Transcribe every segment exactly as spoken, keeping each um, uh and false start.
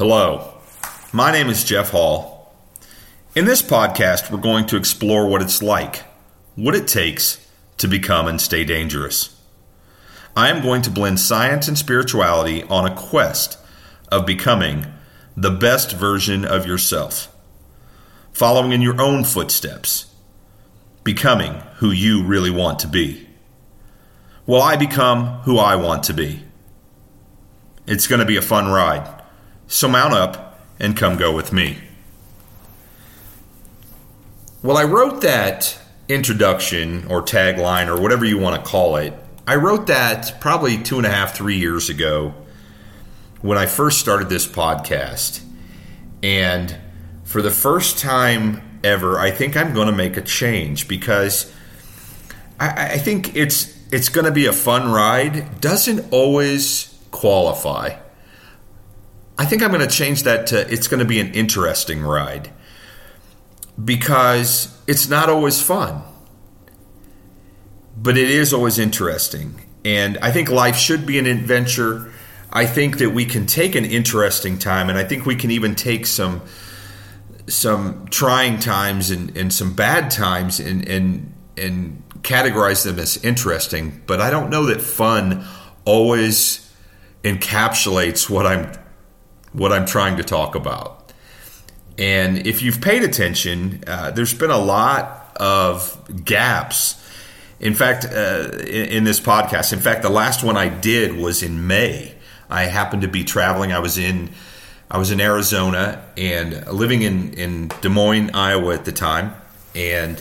Hello, my name is Jeff Hall. In this podcast, we're going to explore what it's like, what it takes to become and stay dangerous. I am going to blend science and spirituality on a quest of becoming the best version of yourself, following in your own footsteps, becoming who you really want to be. Will I become who I want to be? It's going to be a fun ride. So mount up and come go with me. Well, I wrote that introduction or tagline or whatever you want to call it. I wrote that probably two and a half, three years ago when I first started this podcast. And for the first time ever, I think I'm going to make a change because I, I think it's it's going to be a fun ride. Doesn't always qualify. I think I'm going to change that to it's going to be an interesting ride because it's not always fun, but it is always interesting. And I think life should be an adventure. I think that we can take an interesting time, and I think we can even take some some trying times and, and some bad times and, and and categorize them as interesting. But I don't know that fun always encapsulates what I'm what I'm trying to talk about. And if you've paid attention, uh, there's been a lot of gaps. In fact, uh, in, in this podcast, in fact, the last one I did was in May. I happened to be traveling. I was in I was in Arizona and living in, in Des Moines, Iowa at the time. And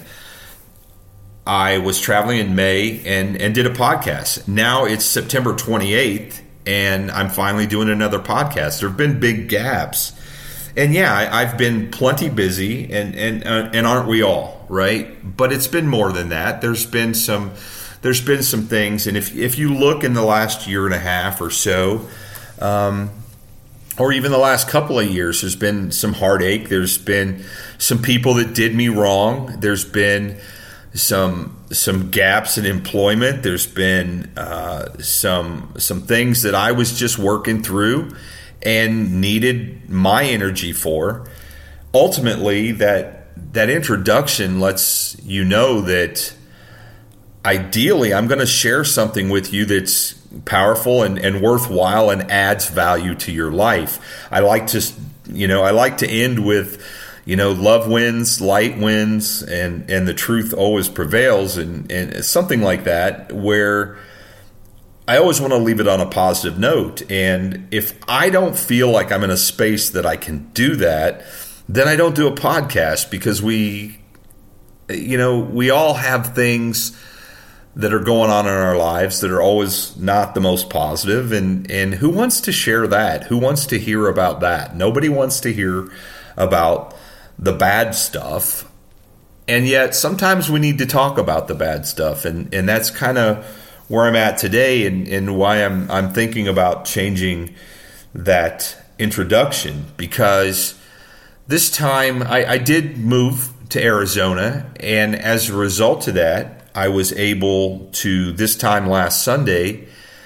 I was traveling in May and, and did a podcast. Now it's September twenty-eighth. And I'm finally doing another podcast. There have been big gaps. And yeah, I, I've been plenty busy, and and uh, and aren't we all, right? But it's been more than that. There's been some there's been some things, and if if you look in the last year and a half or so, um, or even the last couple of years, there's been some heartache. There's been some people that did me wrong. There's been some some gaps in employment. There's been uh, some some things that I was just working through and needed my energy for. Ultimately, that that introduction lets you know that ideally I'm going to share something with you that's powerful and, and worthwhile and adds value to your life. I like to, you know, I like to end with, you know, love wins, light wins, and, and the truth always prevails, and, and something like that, where I always want to leave it on a positive note. And if I don't feel like I'm in a space that I can do that, then I don't do a podcast, because we, you know, we all have things that are going on in our lives that are always not the most positive. And, and who wants to share that? Who wants to hear about that? Nobody wants to hear about the bad stuff. And yet sometimes we need to talk about the bad stuff. And, and that's kind of where I'm at today, and, and why I'm I'm thinking about changing that introduction, because this time I, I did move to Arizona, and as a result of that, I was able to, this time last Sunday,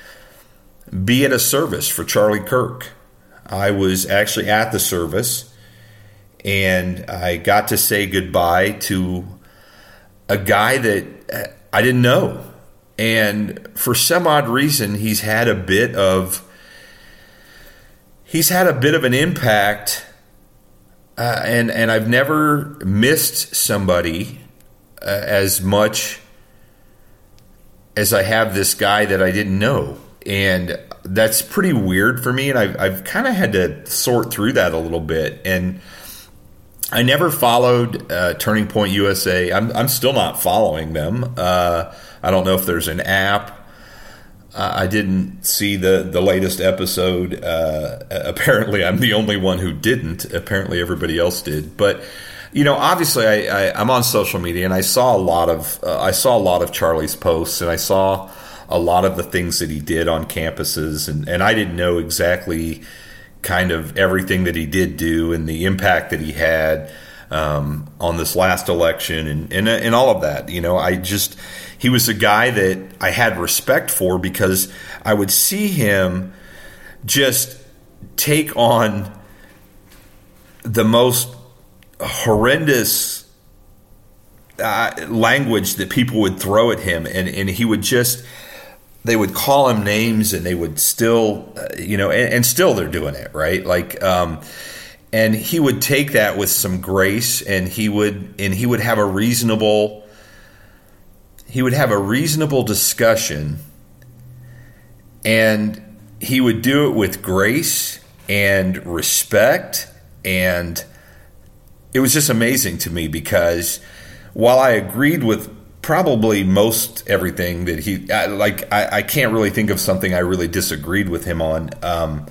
be at a service for Charlie Kirk. I was actually at the service, and I got to say goodbye to a guy that I didn't know. And for some odd reason, he's had a bit of he's had a bit of an impact, uh, and and I've never missed somebody uh, as much as I have this guy that I didn't know, and that's pretty weird for me. And I've I've kind of had to sort through that a little bit, and I never followed uh, Turning Point U S A. I'm I'm still not following them. Uh, I don't know if there's an app. Uh, I didn't see the, the latest episode. Uh, apparently, I'm the only one who didn't. Apparently, everybody else did. But you know, obviously, I, I, I'm on social media, and I saw a lot of uh, I saw a lot of Charlie's posts, and I saw a lot of the things that he did on campuses, and, and I didn't know exactly kind of everything that he did do and the impact that he had um, on this last election, and, and and all of that. You know, I just he was a guy that I had respect for, because I would see him just take on the most horrendous uh, language that people would throw at him, and, and he would just, they would call him names, and they would still, uh, you know, and, and still they're doing it, right? Like, um, and he would take that with some grace, and he would, and he would have a reasonable, he would have a reasonable discussion, and he would do it with grace and respect. And it was just amazing to me, because while I agreed with probably most everything that he, I, like, I, I can't really think of something I really disagreed with him on. Um,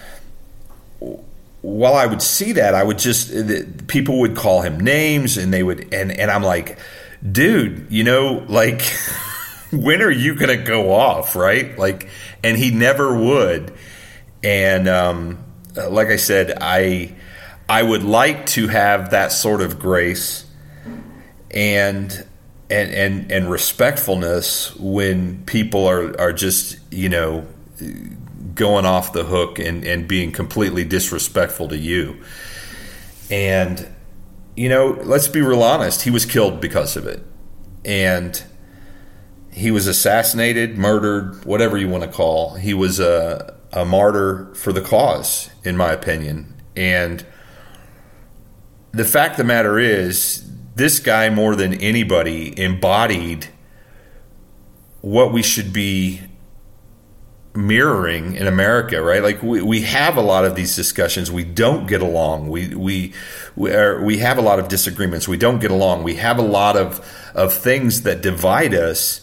while I would see that, I would just, people would call him names, and they would, and, and I'm like, dude, you know, like, when are you going to go off, right? Like, and he never would. And um, like I said, I I would like to have that sort of grace and and and, and respectfulness when people are, are just, you know, going off the hook and, and being completely disrespectful to you. And, you know, let's be real honest, he was killed because of it. And he was assassinated, murdered, whatever you want to call. He was a, a martyr for the cause, in my opinion. And the fact of the matter is, this guy, more than anybody, embodied what we should be mirroring in America, right? Like, we, we have a lot of these discussions. We don't get along. We we we, are, we have a lot of disagreements. We don't get along. We have a lot of of things that divide us.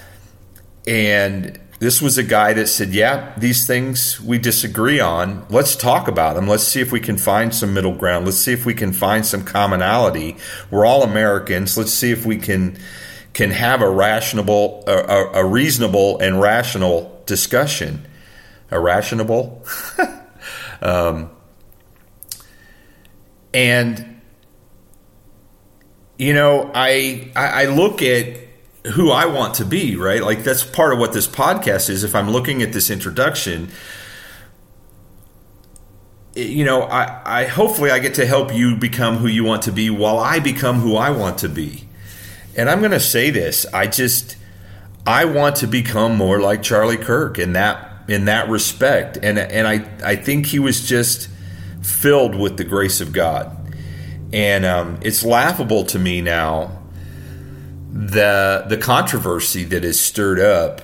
And this was a guy that said, yeah, these things we disagree on. Let's talk about them. Let's see if we can find some middle ground. Let's see if we can find some commonality. We're all Americans. Let's see if we can can have a rational, a, a reasonable and rational discussion. A rational? um, and, you know, I, I I look at who I want to be, right? Like, that's part of what this podcast is. If I'm looking at this introduction, you know, I, I hopefully I get to help you become who you want to be while I become who I want to be. And I'm going to say this, I just, I want to become more like Charlie Kirk in that, in that respect. And, and I, I think he was just filled with the grace of God. And um, it's laughable to me now, the the controversy that is stirred up,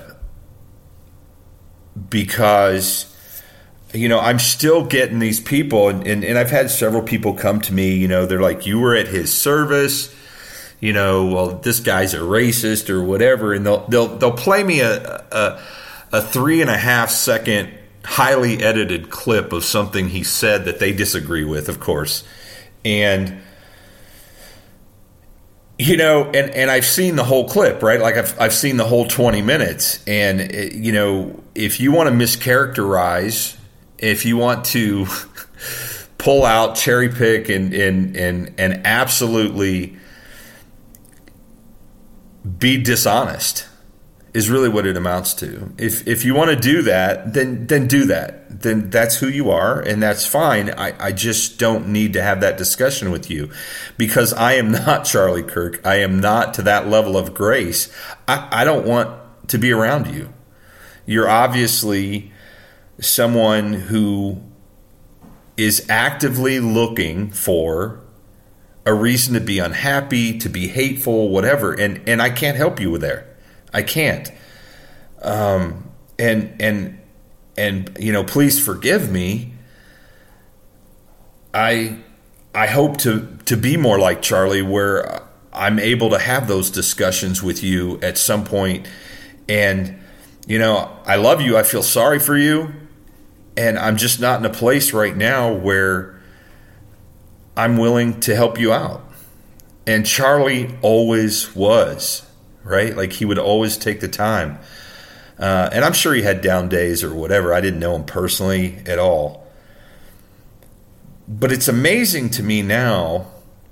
because, you know, I'm still getting these people, and, and, and I've had several people come to me, you know, they're like, you were at his service, you know, well, this guy's a racist or whatever, and they'll they'll they'll play me a a, a three and a half second highly edited clip of something he said that they disagree with, of course. And you know, and, and I've seen the whole clip, right? Like, I've I've seen the whole twenty minutes. And, you know, if you want to mischaracterize, if you want to pull out, cherry pick, and, and, and, and absolutely be dishonest, is really what it amounts to. If if you want to do that, then then do that. Then that's who you are, and that's fine. I, I just don't need to have that discussion with you, because I am not Charlie Kirk. I am not to that level of grace. I, I don't want to be around you. You're obviously someone who is actively looking for a reason to be unhappy, to be hateful, whatever, and, and I can't help you with there. I can't. Um, and, and, and, you know, please forgive me. I, I hope to, to be more like Charlie, where I'm able to have those discussions with you at some point. And, you know, I love you. I feel sorry for you. And I'm just not in a place right now where I'm willing to help you out. And Charlie always was. Right? Like, he would always take the time. Uh, and I'm sure he had down days or whatever. I didn't know him personally at all. But it's amazing to me now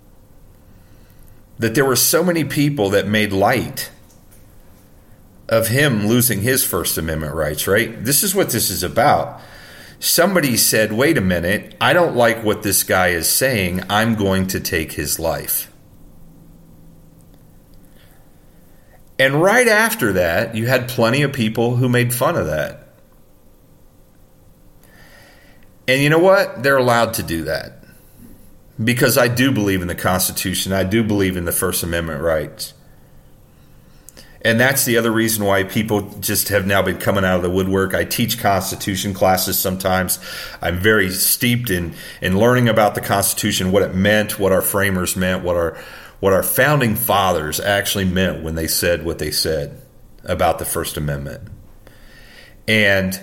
that there were so many people that made light of him losing his First Amendment rights, right? This is what this is about. somebody said, wait a minute, I don't like what this guy is saying. I'm going to take his life. And right after that, you had plenty of people who made fun of that. And you know what? They're allowed to do that. Because I do believe in the Constitution. I do believe in the First Amendment rights. And that's the other reason why people just have now been coming out of the woodwork. I teach Constitution classes sometimes. I'm very steeped in, in learning about the Constitution, what it meant, what our framers meant, what our what our founding fathers actually meant when they said what they said about the First Amendment. And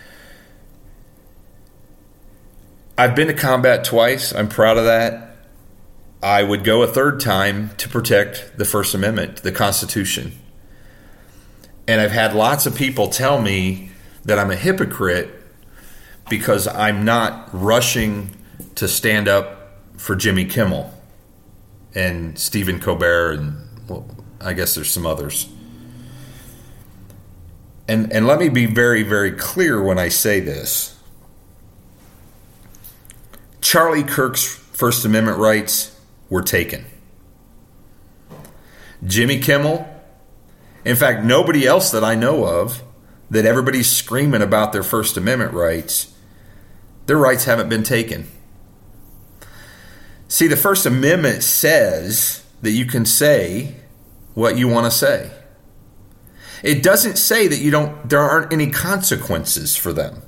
I've been to combat twice. I'm proud of that. I would go a third time to protect the First Amendment, the Constitution. And I've had lots of people tell me that I'm a hypocrite because I'm not rushing to stand up for Jimmy Kimmel and Stephen Colbert, and well, I guess there's some others. And and let me be very, very clear when I say this. Charlie Kirk's First Amendment rights were taken. Jimmy Kimmel, in fact, nobody else that I know of that everybody's screaming about their First Amendment rights, their rights haven't been taken. See, the First Amendment says that you can say what you want to say. It doesn't say that you don't, there aren't any consequences for them.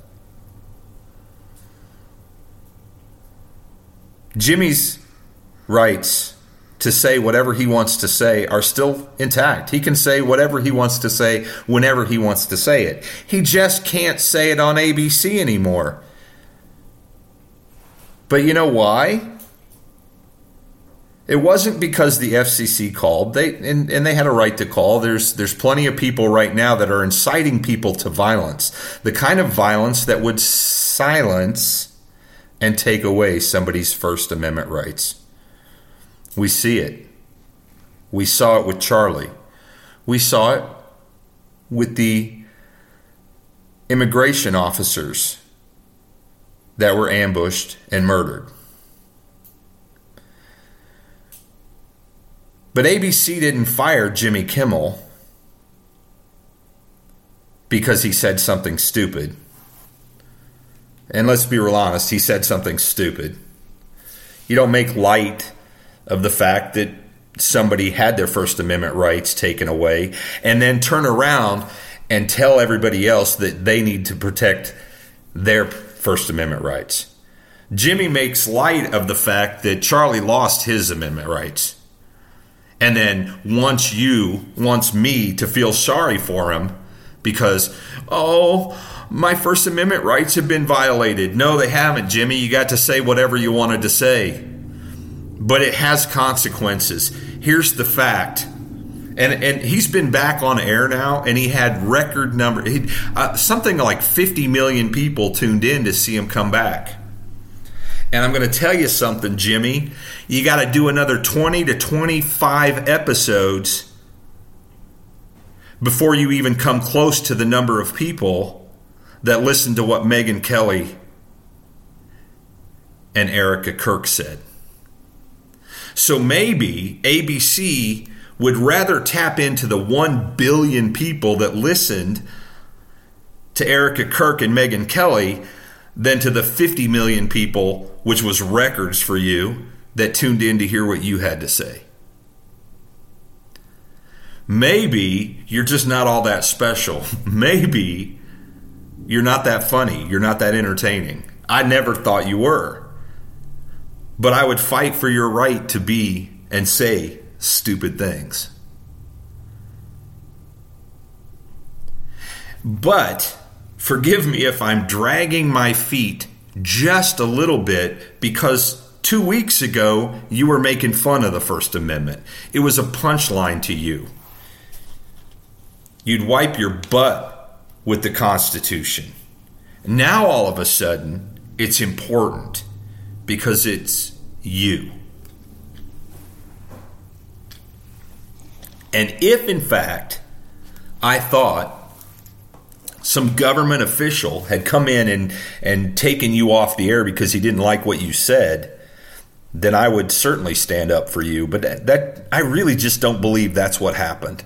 Jimmy's rights to say whatever he wants to say are still intact. He can say whatever he wants to say whenever he wants to say it. He just can't say it on A B C anymore. But you know why? It wasn't because the F C C called. They and, and they had a right to call. There's there's plenty of people right now that are inciting people to violence. The kind of violence that would silence and take away somebody's First Amendment rights. We see it. We saw it with Charlie. We saw it with the immigration officers that were ambushed and murdered. But A B C didn't fire Jimmy Kimmel because he said something stupid. And let's be real honest, he said something stupid. You don't make light of the fact that somebody had their First Amendment rights taken away and then turn around and tell everybody else that they need to protect their First Amendment rights. Jimmy makes light of the fact that Charlie lost his amendment rights. And then wants you, wants me to feel sorry for him because, oh, my First Amendment rights have been violated. No, they haven't, Jimmy. You got to say whatever you wanted to say. But it has consequences. Here's the fact. And and he's been back on air now, and he had record number. He, uh, something like fifty million people tuned in to see him come back. And I'm going to tell you something, Jimmy. You got to do another twenty to twenty-five episodes before you even come close to the number of people that listen to what Megyn Kelly and Erica Kirk said. So maybe A B C would rather tap into the one billion people that listened to Erica Kirk and Megyn Kelly than to the fifty million people, which was records for you, that tuned in to hear what you had to say. Maybe you're just not all that special. Maybe you're not that funny. You're not that entertaining. I never thought you were. But I would fight for your right to be and say stupid things. But forgive me if I'm dragging my feet just a little bit, because two weeks ago you were making fun of the First Amendment. It was a punchline to you. You'd wipe your butt with the Constitution. Now all of a sudden it's important because it's you. And if in fact I thought some government official had come in and, and taken you off the air because he didn't like what you said, then I would certainly stand up for you. But that, that I really just don't believe that's what happened.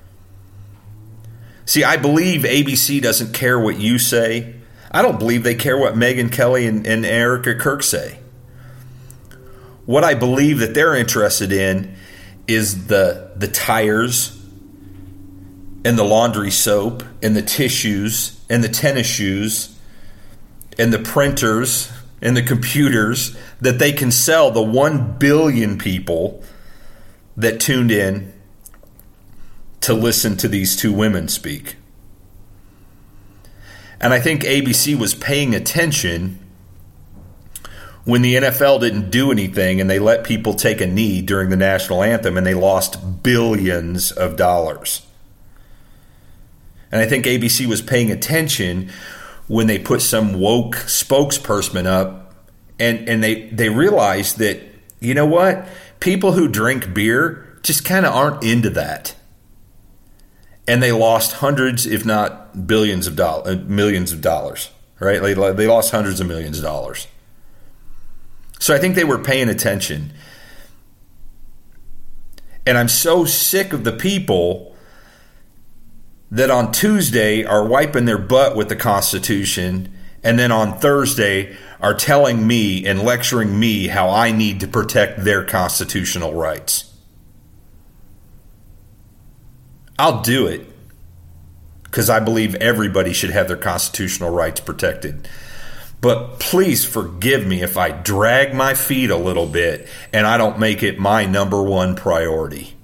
See, I believe A B C doesn't care what you say. I don't believe they care what Megyn Kelly and, and Erica Kirk say. What I believe that they're interested in is the the tires and the laundry soap and the tissues and the tennis shoes and the printers and the computers that they can sell the one billion people that tuned in to listen to these two women speak. And I think A B C was paying attention when the N F L didn't do anything and they let people take a knee during the national anthem and they lost billions of dollars. And I think A B C was paying attention when they put some woke spokesperson up and, and they, they realized that, you know what? People who drink beer just kind of aren't into that. And they lost hundreds, if not billions of dollars, millions of dollars, right? They, they lost hundreds of millions of dollars. So I think they were paying attention. And I'm so sick of the people that on Tuesday are wiping their butt with the Constitution and then on Thursday are telling me and lecturing me how I need to protect their constitutional rights. I'll do it because I believe everybody should have their constitutional rights protected. But please forgive me if I drag my feet a little bit and I don't make it my number one priority.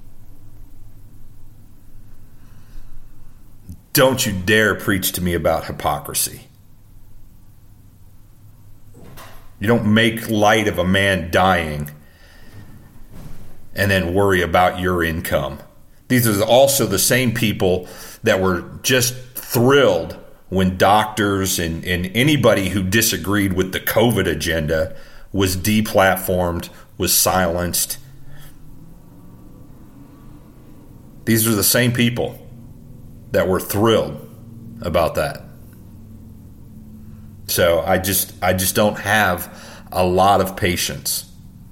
Don't you dare preach to me about hypocrisy. You don't make light of a man dying and then worry about your income. These are also the same people that were just thrilled when doctors and, and anybody who disagreed with the COVID agenda was deplatformed, was silenced. These are the same people that were thrilled about that. So I just I just don't have a lot of patience.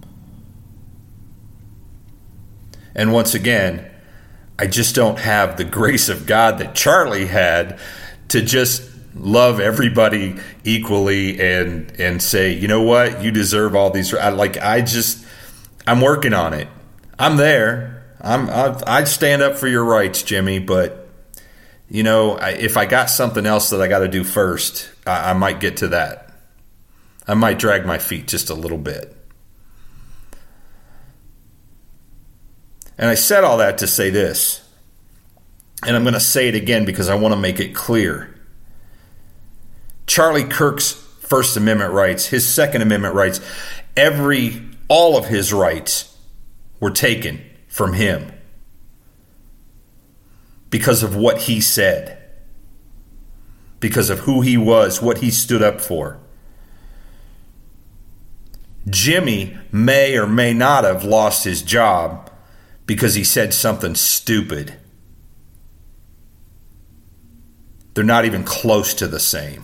And once again, I just don't have the grace of God that Charlie had to just love everybody equally and and say, you know what, you deserve all these. I, like I just, I'm working on it. I'm there. I'm I, I'd stand up for your rights, Jimmy. But you know, I, if I got something else that I got to do first, I, I might get to that. I might drag my feet just a little bit. And I said all that to say this, and I'm going to say it again because I want to make it clear. Charlie Kirk's First Amendment rights, his Second Amendment rights, every, all of his rights were taken from him because of what he said, because of who he was, what he stood up for. Jimmy may or may not have lost his job because he said something stupid. They're not even close to the same.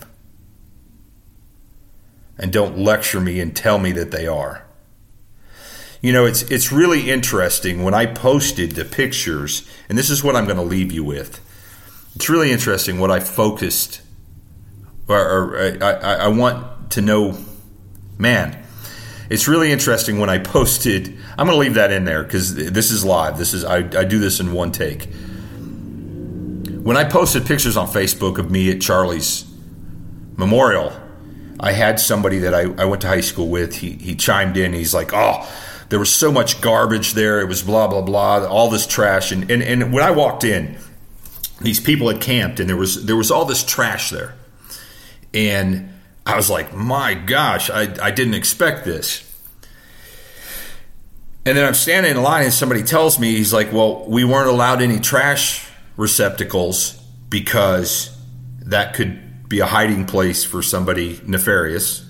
And don't lecture me and tell me that they are. You know, it's it's really interesting when I posted the pictures, and this is what I'm going to leave you with. It's really interesting what I focused, or, or I, I, I want to know, man, it's really interesting when I posted, I'm going to leave that in there because this is live. This is I, I do this in one take. When I posted pictures on Facebook of me at Charlie's memorial, I had somebody that I, I went to high school with. He he chimed in. He's like, oh, there was so much garbage there. It was blah, blah, blah, all this trash. And, and, and when I walked in, these people had camped, and there was there was all this trash there. And I was like, my gosh, I, I didn't expect this. And then I'm standing in line, and somebody tells me, he's like, well, we weren't allowed any trash receptacles because that could be a hiding place for somebody nefarious.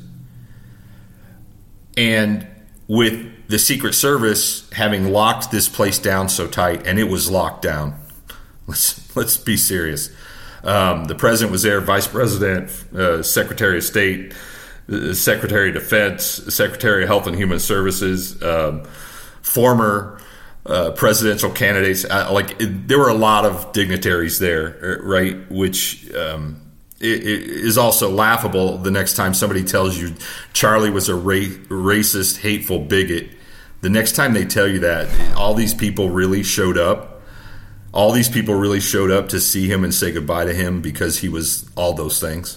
And with the Secret Service having locked this place down so tight, and it was locked down. Let's let's be serious. Um, the president was there, vice president, uh, secretary of state, uh, secretary of defense, secretary of health and human services, um, former uh, presidential candidates. Uh, like it, there were a lot of dignitaries there, right? Which um, it, it is also laughable the next time somebody tells you Charlie was a ra- racist, hateful bigot. The next time they tell you that, all these people really showed up. All these people really showed up to see him and say goodbye to him because he was all those things.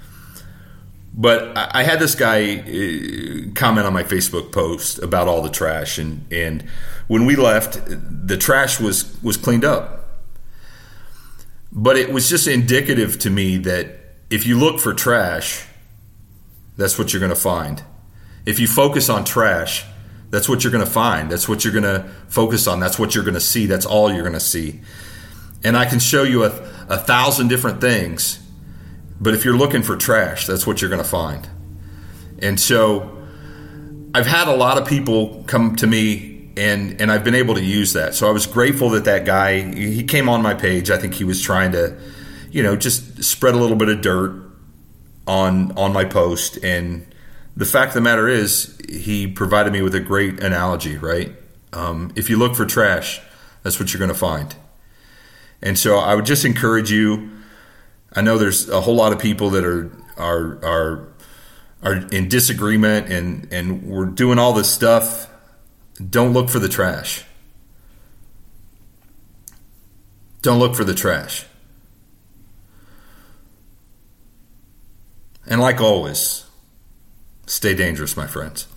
But I had this guy comment on my Facebook post about all the trash, and, and when we left, the trash was, was cleaned up. But it was just indicative to me that if you look for trash, that's what you're going to find. If you focus on trash, that's what you're going to find. That's what you're going to focus on. That's what you're going to see. That's all you're going to see. And I can show you a, a thousand different things, but if you're looking for trash, that's what you're going to find. And so I've had a lot of people come to me, and, and I've been able to use that. So I was grateful that that guy, he came on my page. I think he was trying to, you know, just spread a little bit of dirt on on my post. And the fact of the matter is, he provided me with a great analogy, right? Um, if you look for trash, that's what you're going to find. And so I would just encourage you. I know there's a whole lot of people that are are are are in disagreement, and, and we're doing all this stuff. Don't look for the trash. Don't look for the trash. And like always, stay dangerous, my friends.